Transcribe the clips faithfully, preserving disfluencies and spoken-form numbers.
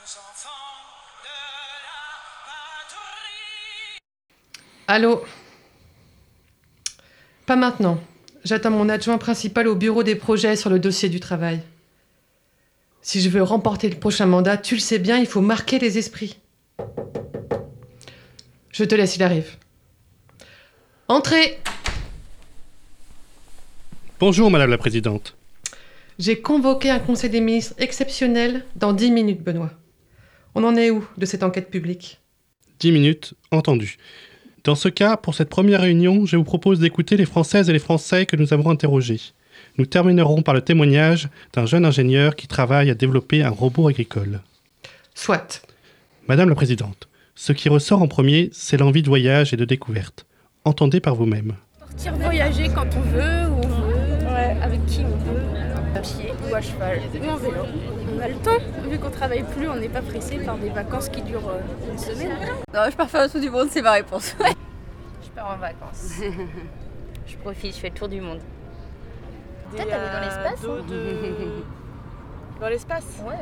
enfants de la patrie. Allô ? Pas maintenant. J'attends mon adjoint principal au bureau des projets sur le dossier du travail. Si je veux remporter le prochain mandat, tu le sais bien, il faut marquer les esprits. Je te laisse, il arrive. Entrez ! Bonjour, Madame la Présidente. J'ai convoqué un conseil des ministres exceptionnel dans dix minutes, Benoît. On en est où de cette enquête publique ? Dix minutes, entendu. Dans ce cas, pour cette première réunion, je vous propose d'écouter les Françaises et les Français que nous avons interrogés. Nous terminerons par le témoignage d'un jeune ingénieur qui travaille à développer un robot agricole. Soit. Madame la Présidente, ce qui ressort en premier, c'est l'envie de voyage et de découverte. Entendez par vous-même. Partir voyager quand on veut, où on veut, ouais, avec qui on veut, à pied ou à cheval ou en vélo. On a le temps, vu qu'on travaille plus, on n'est pas pressé par des vacances qui durent euh, une semaine. Non, je pars faire le tour du monde, c'est ma réponse. Je pars en vacances. Je profite, je fais le tour du monde. Peut-être aller dans l'espace hein. de... Dans l'espace Ouais.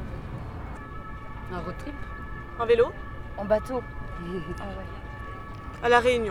Un road trip. En vélo. En bateau. Ah ouais. À La Réunion.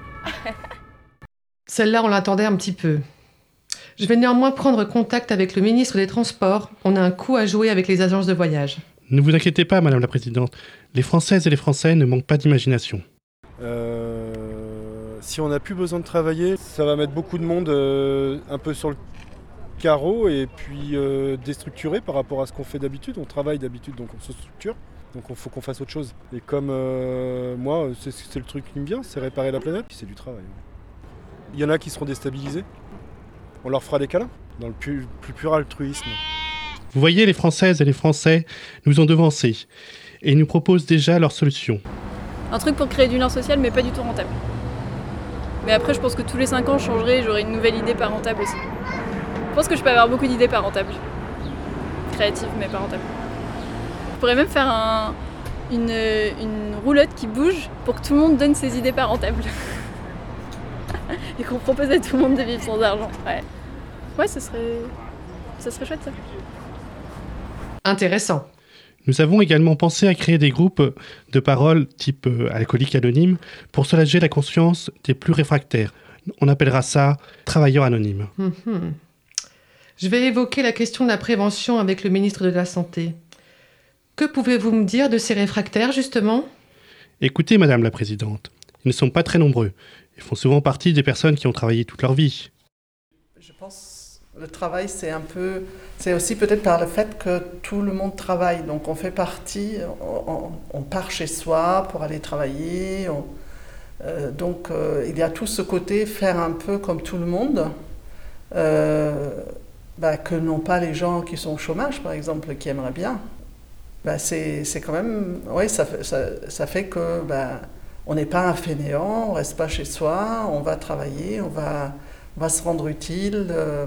Celle-là, on l'attendait un petit peu. Je vais néanmoins prendre contact avec le ministre des Transports. On a un coup à jouer avec les agences de voyage. Ne vous inquiétez pas, Madame la Présidente. Les Françaises et les Français ne manquent pas d'imagination. Euh, si on n'a plus besoin de travailler, ça va mettre beaucoup de monde euh, un peu sur le carreau et puis euh, déstructuré par rapport à ce qu'on fait d'habitude. On travaille d'habitude, donc on se structure. Donc il faut qu'on fasse autre chose. Et comme euh, moi, c'est, c'est le truc qui me vient, c'est réparer la planète, puis c'est du travail. Il y en a qui seront déstabilisés. On leur fera des câlins, dans le plus, plus pur altruisme. Vous voyez, les Françaises et les Français nous ont devancés et nous proposent déjà leurs solutions. Un truc pour créer du lien social, mais pas du tout rentable. Mais après, je pense que tous les cinq ans, je changerai et j'aurai une nouvelle idée pas rentable aussi. Je pense que je peux avoir beaucoup d'idées pas rentables. Créatives, mais pas rentables. Je pourrais même faire un, une, une roulotte qui bouge pour que tout le monde donne ses idées pas rentables. Et qu'on propose à tout le monde de vivre sans argent. Ouais, ouais, ce serait, ça serait chouette ça. Intéressant. Nous avons également pensé à créer des groupes de parole type euh, alcoolique anonyme pour soulager la conscience des plus réfractaires. On appellera ça travailleurs anonymes. Mm-hmm. Je vais évoquer la question de la prévention avec le ministre de la Santé. Que pouvez-vous me dire de ces réfractaires, justement ? Écoutez, Madame la Présidente, ils ne sont pas très nombreux. Ils font souvent partie des personnes qui ont travaillé toute leur vie. Je pense que le travail, c'est un peu... C'est aussi peut-être par le fait que tout le monde travaille. Donc on fait partie, on, on part chez soi pour aller travailler. On, euh, donc euh, il y a tout ce côté faire un peu comme tout le monde, euh, bah, que n'ont pas les gens qui sont au chômage, par exemple, qui aimeraient bien. Bah, c'est, c'est quand même... Oui, ça, ça, ça fait que... Bah, on n'est pas un fainéant, on ne reste pas chez soi, on va travailler, on va, on va se rendre utile, euh,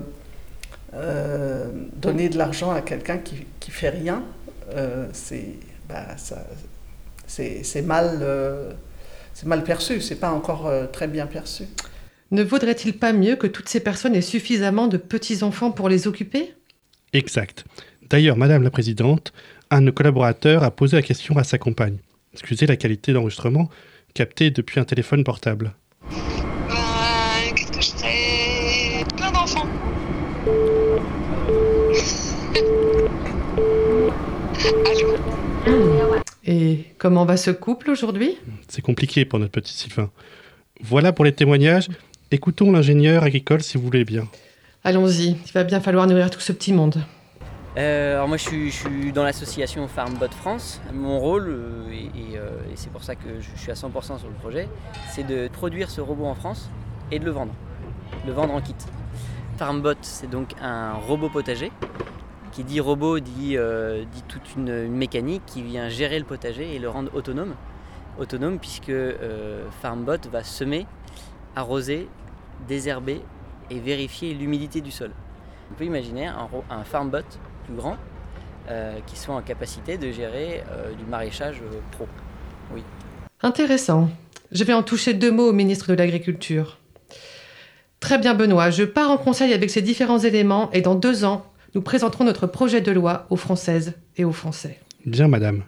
euh, donner de l'argent à quelqu'un qui ne fait rien, euh, c'est, bah, ça, c'est, c'est, mal, euh, c'est mal perçu, c'est pas encore euh, très bien perçu. Ne vaudrait-il pas mieux que toutes ces personnes aient suffisamment de petits-enfants pour les occuper ? Exact. D'ailleurs, Madame la Présidente, un de nos collaborateurs a posé la question à sa compagne. Excusez la qualité d'enregistrement, capté depuis un téléphone portable. Euh, qu'est-ce que je ferais ? Plein d'enfants. Allô ? Et comment va ce couple aujourd'hui ? C'est compliqué pour notre petit Sylvain. Voilà pour les témoignages. Écoutons l'ingénieur agricole si vous voulez bien. Allons-y, il va bien falloir nourrir tout ce petit monde. Euh, alors moi je suis, je suis dans l'association FarmBot France. Mon rôle, euh, et, et, euh, et c'est pour ça que je suis à cent pour cent sur le projet, c'est de produire ce robot en France et de le vendre, le vendre en kit. FarmBot, c'est donc un robot potager. Qui dit robot dit, euh, dit toute une, une mécanique qui vient gérer le potager et le rendre autonome. Autonome puisque euh, FarmBot va semer, arroser, désherber et vérifier l'humidité du sol. On peut imaginer un, un FarmBot plus grand euh, qui soit en capacité de gérer euh, du maraîchage euh, pro. Oui. Intéressant. Je vais en toucher deux mots au ministre de l'Agriculture. Très bien Benoît, je pars en conseil avec ces différents éléments et dans deux ans, nous présenterons notre projet de loi aux Françaises et aux Français. Bien, madame.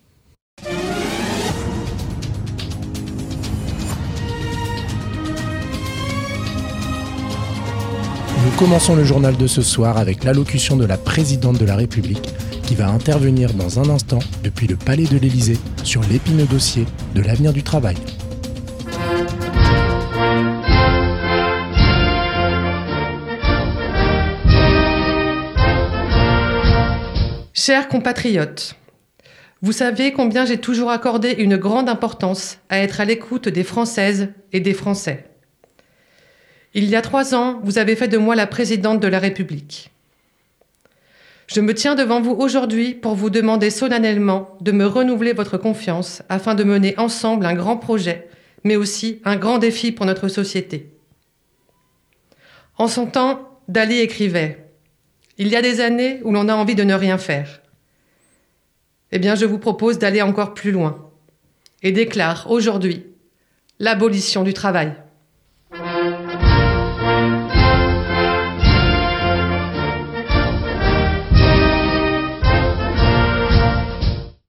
Nous commençons le journal de ce soir avec l'allocution de la présidente de la République qui va intervenir dans un instant depuis le palais de l'Élysée sur l'épineux dossier de l'avenir du travail. Chers compatriotes, vous savez combien j'ai toujours accordé une grande importance à être à l'écoute des Françaises et des Français. Il y a trois ans, vous avez fait de moi la présidente de la République. Je me tiens devant vous aujourd'hui pour vous demander solennellement de me renouveler votre confiance afin de mener ensemble un grand projet, mais aussi un grand défi pour notre société. En son temps, Dali écrivait « Il y a des années où l'on a envie de ne rien faire. » Eh bien, je vous propose d'aller encore plus loin et déclare aujourd'hui l'abolition du travail.